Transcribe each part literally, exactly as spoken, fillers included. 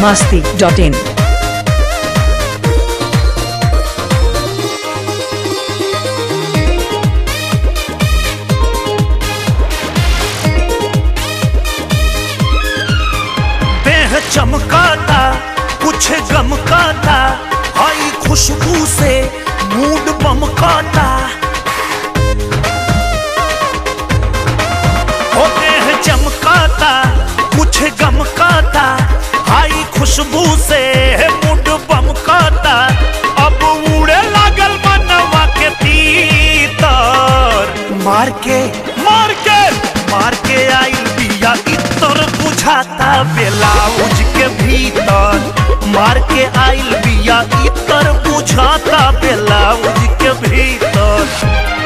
masti dot in. देह चमकाता कुछ गमकाता, आई खुशबू से मूड बमकाता। ओ देह चमकाता कुछ गमकाता, आई खुशबू से मूड बमकाता। अब उड़े लागल मनवा के तीतर, मार के मार के मार के आइल बिया इतर बुझाता ब्लाउज के भीतर। मार के आइल बिया इतर बुझाता ब्लाउज के भीतर।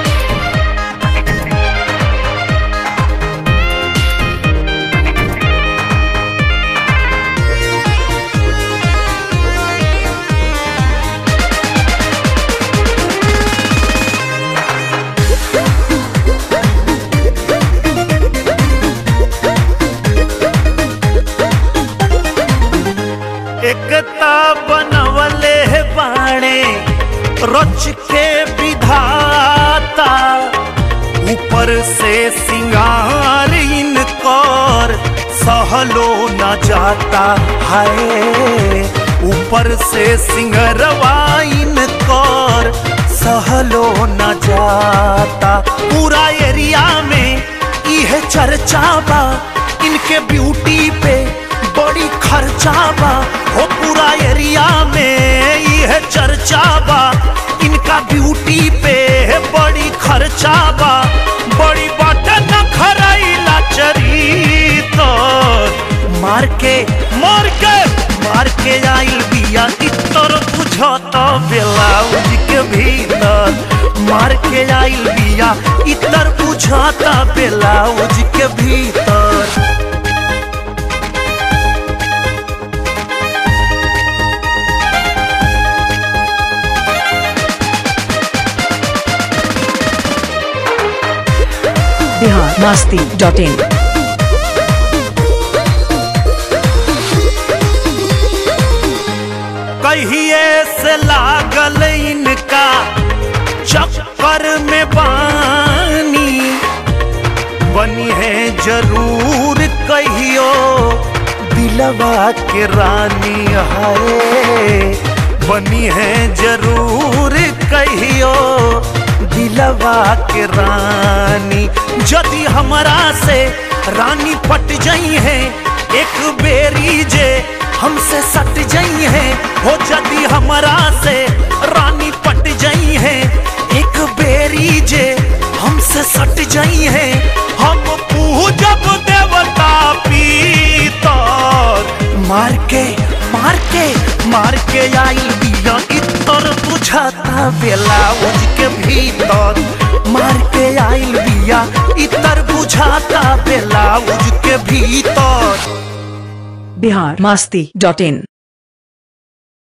एकता बनवले बाणे रच के विधाता, ऊपर से सिंगार इनकर सहलो न जाता। हाय ऊपर से सिंगरवा इनकर सहलो न जाता। पूरा एरिया में यह चर्चा बा, इनके ब्यूटी पे बड़ी खर्चा बा। हो पूरा एरिया में यह चर्चा बा, इनका ब्यूटी पे बड़ी खर्चा बा। बड़ी बात न खराइला चरित्र, मार के मार के मार के आइल बिया इतर बुझाता ब्लाउज के भीतर। मार के आइल बिया इतर बुझाता ब्लाउज के भीतर। Bihar masti dot in. कहिए से लागल इनका चक्कर में बानी, बनी है जरूर कहियो दिलवा के रानी। है बनी है जरूर कहियो दिलवा के रानी। यदि हमरा से रानी पट जाई है एक बेरी जे हमसे सट जाई है। हो यदि हमरा से रानी पट जाई है एक बेरी जे हमसे सट जाई है। हम पूजब देवता पीतर, मार के मार के मार के आइल बिया इतर बुझाता ब्लाउज के भीतर। मार के आइल बिया इतर बुझाता ब्लाउज के भीतर। Bihar masti dot in.